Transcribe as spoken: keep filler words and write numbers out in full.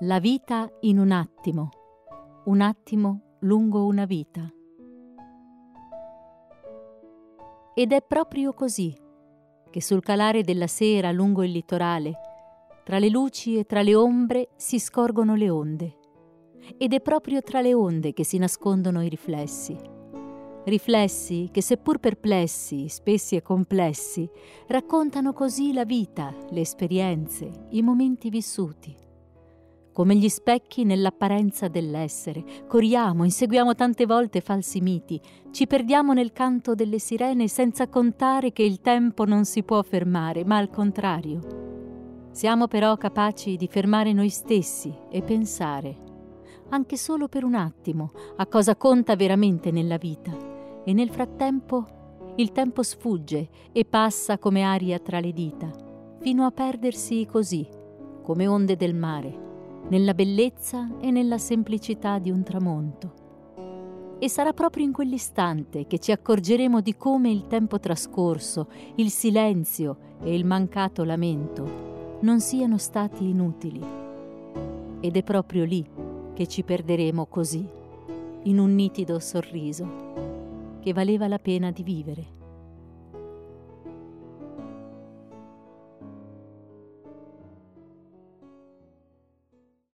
La vita in un attimo, un attimo lungo una vita. Ed è proprio così che sul calare della sera lungo il litorale, tra le luci e tra le ombre si scorgono le onde. Ed è proprio tra le onde che si nascondono i riflessi. Riflessi che, seppur perplessi, spessi e complessi, raccontano così la vita, le esperienze, i momenti vissuti. Come gli specchi nell'apparenza dell'essere, corriamo, inseguiamo tante volte falsi miti, ci perdiamo nel canto delle sirene senza contare che il tempo non si può fermare, ma al contrario. Siamo però capaci di fermare noi stessi e pensare, anche solo per un attimo, a cosa conta veramente nella vita. E nel frattempo il tempo sfugge e passa come aria tra le dita, fino a perdersi così, come onde del mare, nella bellezza e nella semplicità di un tramonto. E sarà proprio in quell'istante che ci accorgeremo di come il tempo trascorso, il silenzio e il mancato lamento non siano stati inutili. Ed è proprio lì che ci perderemo così, in un nitido sorriso, che valeva la pena di vivere.